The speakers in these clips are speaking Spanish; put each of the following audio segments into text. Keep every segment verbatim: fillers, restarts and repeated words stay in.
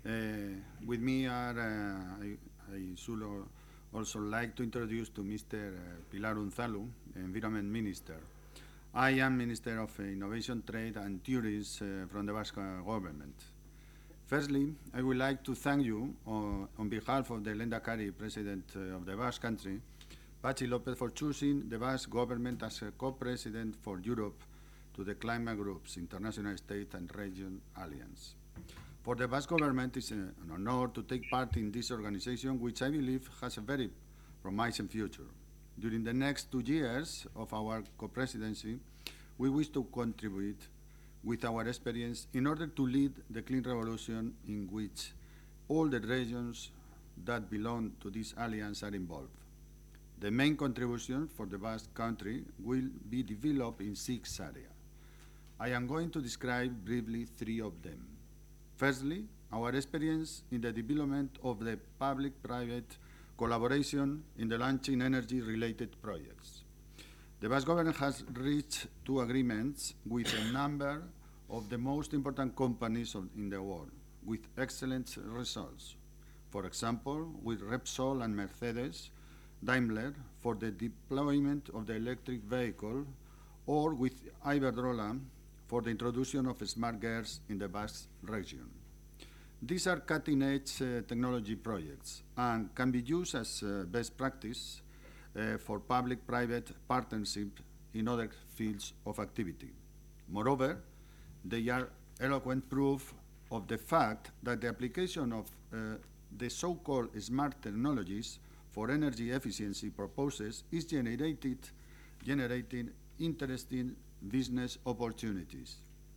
Uh, with me are, uh, I, I should also like to introduce to Mister Pilar Unzalu, Environment Minister. I am Minister of Innovation, Trade and Tourism uh, from the Basque government. Firstly, I would like to thank you uh, on behalf of the Lehendakari President uh, of the Basque Country, Patxi López, for choosing the Basque government as a co-president for Europe to the Climate Group's International State and Region Alliance. For the Basque government, it's an honor to take part in this organization, which I believe has a very promising future. During the next two years of our co-presidency, we wish to contribute with our experience in order to lead the clean revolution in which all the regions that belong to this alliance are involved. The main contribution for the Basque country will be developed in six areas. I am going to describe briefly three of them. Firstly, our experience in the development of the public-private collaboration in the launching energy-related projects. The Basque government has reached two agreements with a number of the most important companies of, in the world, with excellent results. For example, with Repsol and Mercedes, Daimler for the deployment of the electric vehicle, or with Iberdrola for the introduction of smart gears in the Basque region. These are cutting-edge uh, technology projects and can be used as uh, best practice uh, for public-private partnership in other fields of activity. Moreover, they are eloquent proof of the fact that the application of uh, the so-called smart technologies for energy efficiency purposes is generated, generating interesting business opportunities.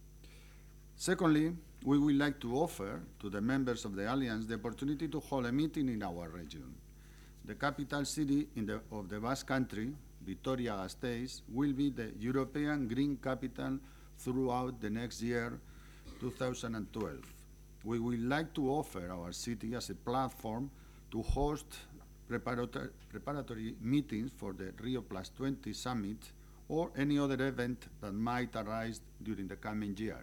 Secondly, we would like to offer to the members of the Alliance the opportunity to hold a meeting in our region. The capital city in the, of the Basque Country, Vitoria-Gasteiz, will be the European Green Capital throughout the next year, two thousand twelve. We would like to offer our city as a platform to host preparatory, preparatory meetings for the Rio Plus twenty summit or any other event that might arise during the coming year.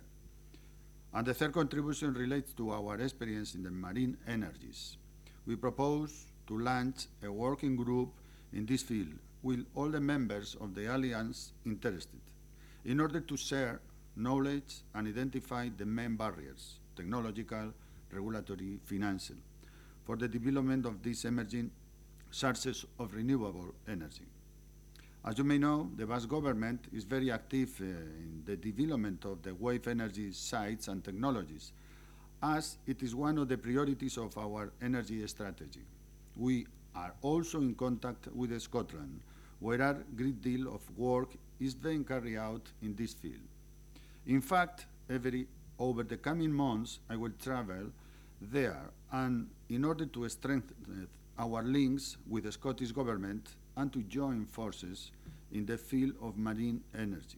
And the third contribution relates to our experience in the marine energies. We propose to launch a working group in this field with all the members of the Alliance interested, in order to share knowledge and identify the main barriers, technological, regulatory, financial, for the development of these emerging sources of renewable energy. As you may know, the Basque government is very active uh, in the development of the wave energy sites and technologies, as it is one of the priorities of our energy strategy. We are also in contact with Scotland, where a great deal of work is being carried out in this field. In fact, every, over the coming months, I will travel there, and in order to strengthen our links with the Scottish government and to join forces in the field of marine energy.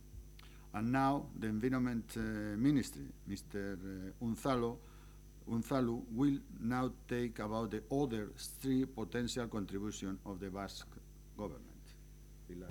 And now the Environment uh, Ministry, Mister Uh, Unzalu, Unzalu will now take about the other three potential contributions of the Basque government. Pilar.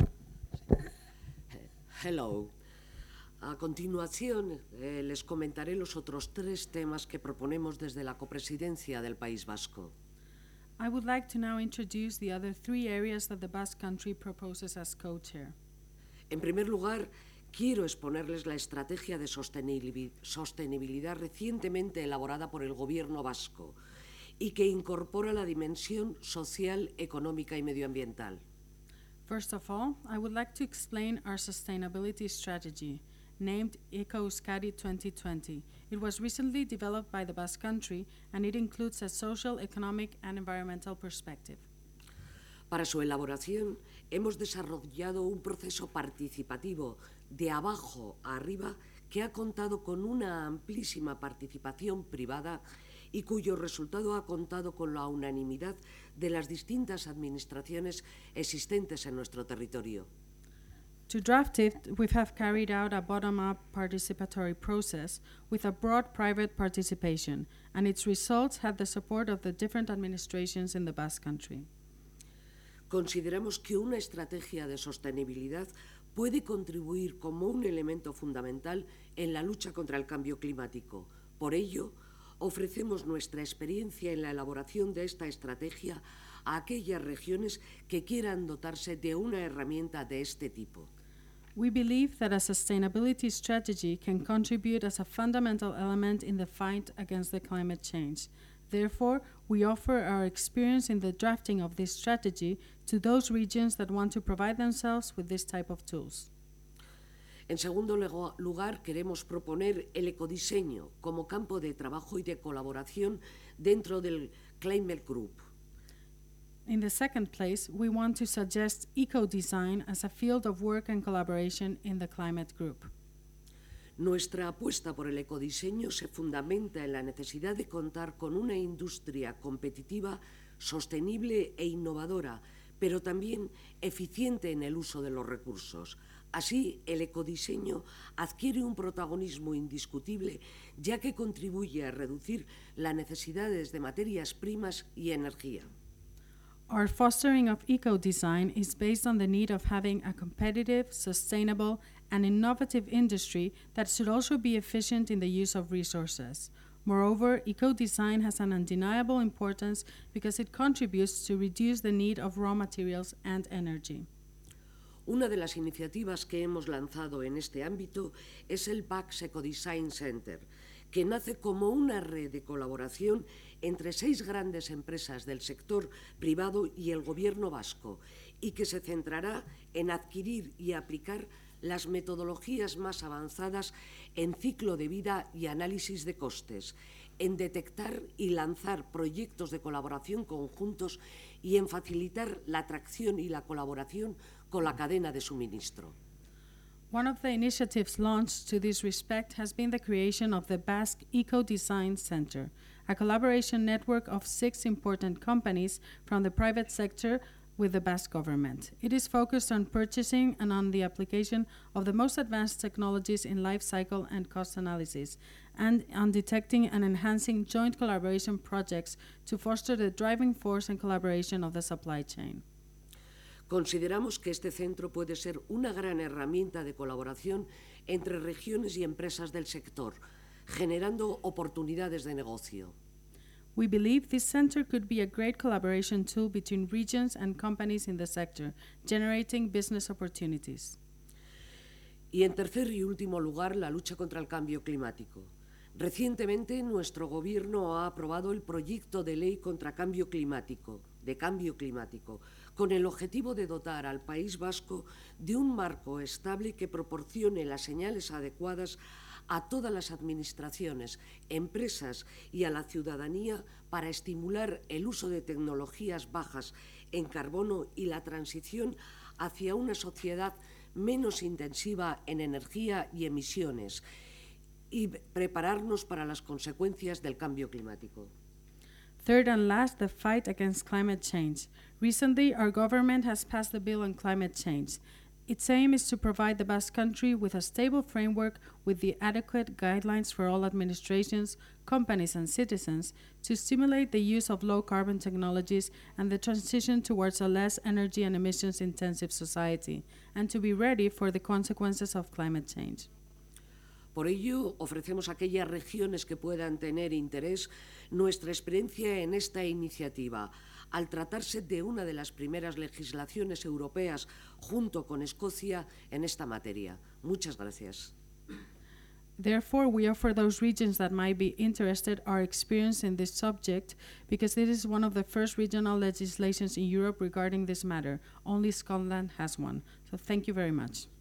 Hello. A continuación, eh, les comentaré los otros tres temas que proponemos desde la copresidencia del País Vasco. I would like to now introduce the other three areas that the Basque Country proposes as co-chair. En primer lugar, quiero exponerles la estrategia de sostenibilidad recientemente elaborada por el Gobierno vasco y que incorpora la dimensión social, económica y medioambiental. First of all, I would like to explain our sustainability strategy, named Eco-Euskadi twenty twenty. It was recently developed by the Basque Country, and it includes a social, economic, and environmental perspective. Para su elaboración, hemos desarrollado un proceso participativo de abajo a arriba que ha contado con una amplísima participación privada y cuyo resultado ha contado con la unanimidad de las distintas administraciones existentes en nuestro territorio. To draft it, we have carried out a bottom-up participatory process with a broad private participation, and its results had the support of the different administrations in the Basque Country. Consideramos que una estrategia de sostenibilidad puede contribuir como un elemento fundamental en la lucha contra el cambio climático. Por ello, ofrecemos nuestra experiencia en la elaboración de esta estrategia a aquellas regiones que quieran dotarse de una herramienta de este tipo. We believe that a sustainability strategy can contribute as a fundamental element in the fight against the climate change. Therefore, we offer our experience in the drafting of this strategy to those regions that want to provide themselves with this type of tools. En segundo lugar, queremos proponer el ecodiseño como campo de trabajo y de colaboración dentro del Climate Group. In the second place, we want to suggest eco-design as a field of work and collaboration in the climate group. Nuestra apuesta por el ecodiseño se fundamenta en la necesidad de contar con una industria competitiva, sostenible e innovadora, pero también eficiente en el uso de los recursos. Así, el ecodiseño adquiere un protagonismo indiscutible, ya que contribuye a reducir las necesidades de materias primas y energía. Our fostering of eco-design is based on the need of having a competitive, sustainable, and innovative industry that should also be efficient in the use of resources. Moreover, eco-design has an undeniable importance because it contributes to reduce the need of raw materials and energy. Una de las iniciativas que hemos lanzado en este ámbito es el Bax Ecodesign Center, que nace como una red de colaboración entre seis grandes empresas del sector privado y el gobierno vasco, y que se centrará en adquirir y aplicar las metodologías más avanzadas en ciclo de vida y análisis de costes, en detectar y lanzar proyectos de colaboración conjuntos y en facilitar la atracción y la colaboración con la cadena de suministro. One of the initiatives launched to this respect has been the creation of the Basque Eco-Design Center, a collaboration network of six important companies from the private sector with the Basque government. It is focused on purchasing and on the application of the most advanced technologies in life cycle and cost analysis, and on detecting and enhancing joint collaboration projects to foster the driving force and collaboration of the supply chain. Consideramos que este centro puede ser una gran herramienta de colaboración entre regiones y empresas del sector, generando oportunidades de negocio. We believe this center could be a great collaboration tool between regions and companies in the sector, generating business opportunities. Y en tercer y último lugar, la lucha contra el cambio climático. Recientemente, nuestro Gobierno ha aprobado el proyecto de ley contra cambio climático, de cambio climático, con el objetivo de dotar al País Vasco de un marco estable que proporcione las señales adecuadas a todas las administraciones, empresas y a la ciudadanía para estimular el uso de tecnologías bajas en carbono y la transición hacia una sociedad menos intensiva en energía y emisiones, y prepararnos para las consecuencias del cambio climático. Third and last, the fight against climate change. Recently, our government has passed the bill on climate change. Its aim is to provide the Basque Country with a stable framework with the adequate guidelines for all administrations, companies, and citizens to stimulate the use of low-carbon technologies and the transition towards a less energy and emissions-intensive society, and to be ready for the consequences of climate change. Por ello, ofrecemos a aquellas regiones que puedan tener interés nuestra experiencia en esta iniciativa, al tratarse de una de las primeras legislaciones europeas junto con Escocia en esta materia. Muchas gracias. Therefore, we offer those regions that might be interested our experience in this subject because this is one of the first regional legislations in Europe regarding this matter. Only Scotland has one. So thank you very much.